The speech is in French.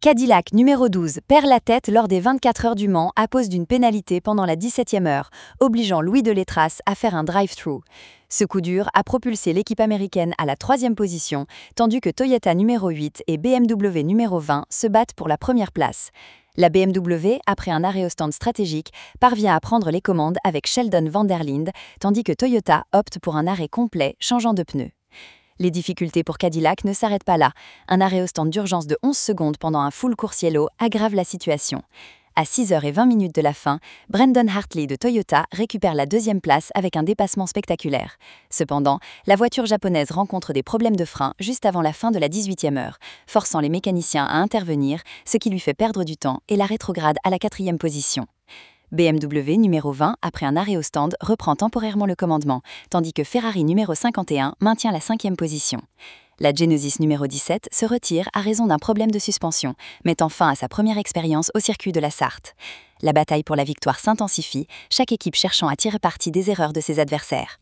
Cadillac numéro 12 perd la tête lors des 24 heures du Mans à cause d'une pénalité pendant la 17e heure, obligeant Louis Delétraz à faire un drive-thru. Ce coup dur a propulsé l'équipe américaine à la 3e position, tandis que Toyota numéro 8 et BMW numéro 20 se battent pour la première place. La BMW, après un arrêt au stand stratégique, parvient à prendre les commandes avec Sheldon van der Linde, tandis que Toyota opte pour un arrêt complet, changeant de pneus. Les difficultés pour Cadillac ne s'arrêtent pas là. Un arrêt au stand d'urgence de 11 secondes pendant un full course yellow aggrave la situation. À 6h20 de la fin, Brendan Hartley de Toyota récupère la 2e place avec un dépassement spectaculaire. Cependant, la voiture japonaise rencontre des problèmes de frein juste avant la fin de la 18e heure, forçant les mécaniciens à intervenir, ce qui lui fait perdre du temps et la rétrograde à la 4e position. BMW numéro 20, après un arrêt au stand, reprend temporairement le commandement, tandis que Ferrari numéro 51 maintient la 5e position. La Genesis numéro 17 se retire à raison d'un problème de suspension, mettant fin à sa première expérience au circuit de la Sarthe. La bataille pour la victoire s'intensifie, chaque équipe cherchant à tirer parti des erreurs de ses adversaires.